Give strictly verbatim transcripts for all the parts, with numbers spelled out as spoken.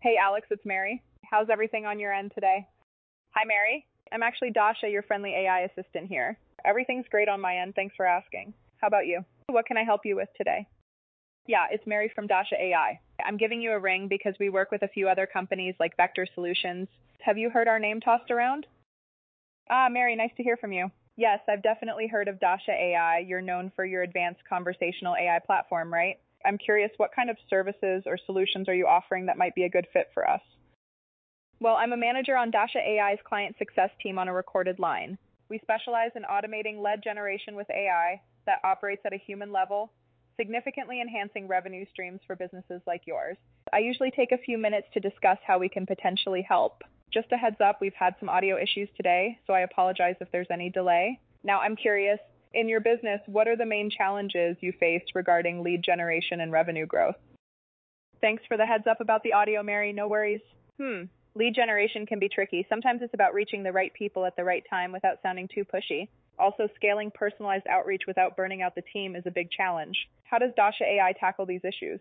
Hey Alex, it's Mary. How's everything on your end today? Hi Mary. I'm actually Dasha, your friendly A I assistant here. Everything's great on my end, thanks for asking. How about you? What can I help you with today? Yeah, it's Mary from Dasha A I. I'm giving you a ring because we work with a few other companies like Vector Solutions. Have you heard our name tossed around? Ah, Mary, nice to hear from you. Yes, I've definitely heard of Dasha A I. You're known for your advanced conversational A I platform, right? I'm curious, what kind of services or solutions are you offering that might be a good fit for us? Well, I'm a manager on Dasha A I's client success team on a recorded line. We specialize in automating lead generation with A I that operates at a human level, significantly enhancing revenue streams for businesses like yours. I usually take a few minutes to discuss how we can potentially help. Just a heads up, we've had some audio issues today, so I apologize if there's any delay. Now, I'm curious, in your business, what are the main challenges you face regarding lead generation and revenue growth? Thanks for the heads up about the audio, Mary. No worries. Hmm. Lead generation can be tricky. Sometimes it's about reaching the right people at the right time without sounding too pushy. Also, scaling personalized outreach without burning out the team is a big challenge. How does Dasha A I tackle these issues?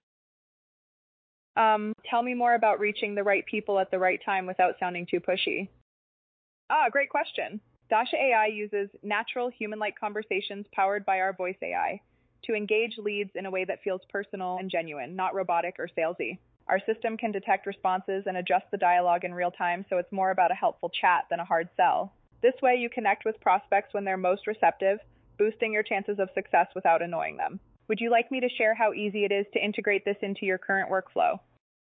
Um, tell me more about reaching the right people at the right time without sounding too pushy. Ah, great question. Dasha A I uses natural human-like conversations powered by our voice A I to engage leads in a way that feels personal and genuine, not robotic or salesy. Our system can detect responses and adjust the dialogue in real time, so it's more about a helpful chat than a hard sell. This way, you connect with prospects when they're most receptive, boosting your chances of success without annoying them. Would you like me to share how easy it is to integrate this into your current workflow?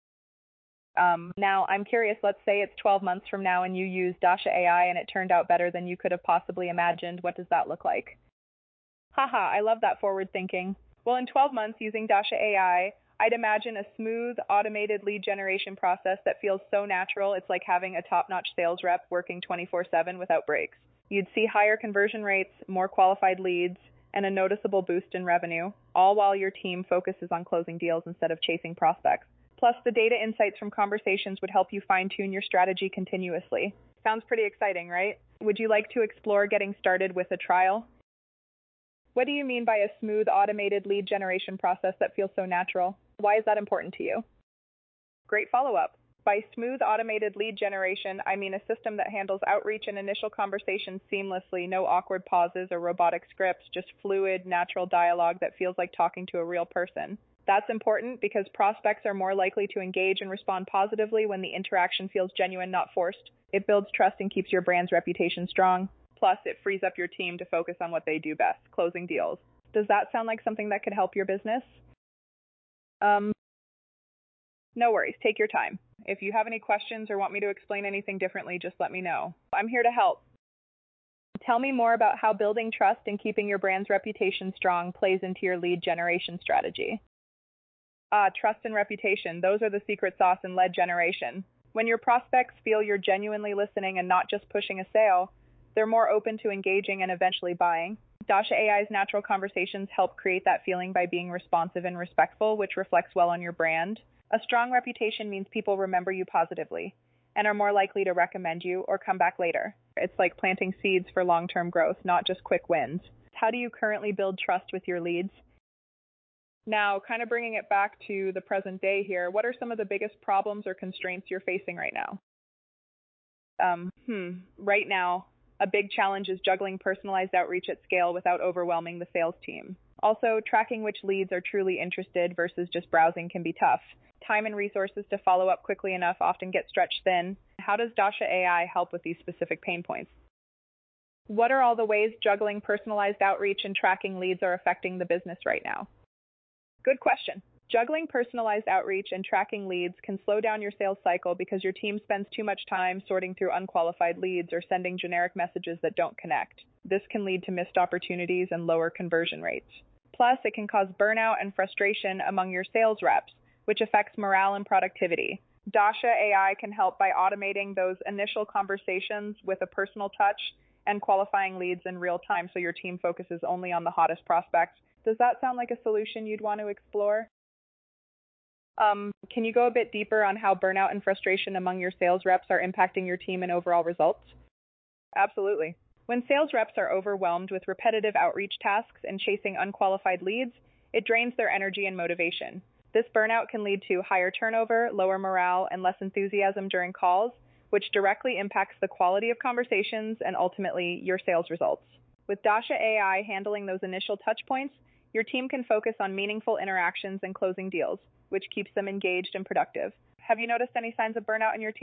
Um, now, I'm curious, let's say it's twelve months from now and you use Dasha A I and it turned out better than you could have possibly imagined. What does that look like? Haha, I love that forward thinking. Well, in twelve months using Dasha A I, I'd imagine a smooth, automated lead generation process that feels so natural it's like having a top-notch sales rep working twenty-four seven without breaks. You'd see higher conversion rates, more qualified leads, and a noticeable boost in revenue, all while your team focuses on closing deals instead of chasing prospects. Plus, the data insights from conversations would help you fine-tune your strategy continuously. Sounds pretty exciting, right? Would you like to explore getting started with a trial? What do you mean by a smooth, automated lead generation process that feels so natural? Why is that important to you? Great follow-up. By smooth, automated lead generation, I mean a system that handles outreach and initial conversations seamlessly, no awkward pauses or robotic scripts, just fluid, natural dialogue that feels like talking to a real person. That's important because prospects are more likely to engage and respond positively when the interaction feels genuine, not forced. It builds trust and keeps your brand's reputation strong. Plus, it frees up your team to focus on what they do best, closing deals. Does that sound like something that could help your business? Um, no worries. Take your time. If you have any questions or want me to explain anything differently, just let me know. I'm here to help. Tell me more about how building trust and keeping your brand's reputation strong plays into your lead generation strategy. Ah, trust and reputation. Those are the secret sauce in lead generation. When your prospects feel you're genuinely listening and not just pushing a sale, they're more open to engaging and eventually buying. Dasha A I's natural conversations help create that feeling by being responsive and respectful, which reflects well on your brand. A strong reputation means people remember you positively and are more likely to recommend you or come back later. It's like planting seeds for long-term growth, not just quick wins. How do you currently build trust with your leads? Now, kind of bringing it back to the present day here, what are some of the biggest problems or constraints you're facing right now? Um, hmm, right now, a big challenge is juggling personalized outreach at scale without overwhelming the sales team. Also, tracking which leads are truly interested versus just browsing can be tough. Time and resources to follow up quickly enough often get stretched thin. How does Dasha A I help with these specific pain points? What are all the ways juggling personalized outreach and tracking leads are affecting the business right now? Good question. Juggling personalized outreach and tracking leads can slow down your sales cycle because your team spends too much time sorting through unqualified leads or sending generic messages that don't connect. This can lead to missed opportunities and lower conversion rates. Plus, it can cause burnout and frustration among your sales reps, which affects morale and productivity. Dasha A I can help by automating those initial conversations with a personal touch and qualifying leads in real time so your team focuses only on the hottest prospects. Does that sound like a solution you'd want to explore? Um, can you go a bit deeper on how burnout and frustration among your sales reps are impacting your team and overall results? Absolutely. When sales reps are overwhelmed with repetitive outreach tasks and chasing unqualified leads, it drains their energy and motivation. This burnout can lead to higher turnover, lower morale, and less enthusiasm during calls, which directly impacts the quality of conversations and ultimately your sales results. With Dasha A I handling those initial touch points, your team can focus on meaningful interactions and closing deals, which keeps them engaged and productive. Have you noticed any signs of burnout in your team?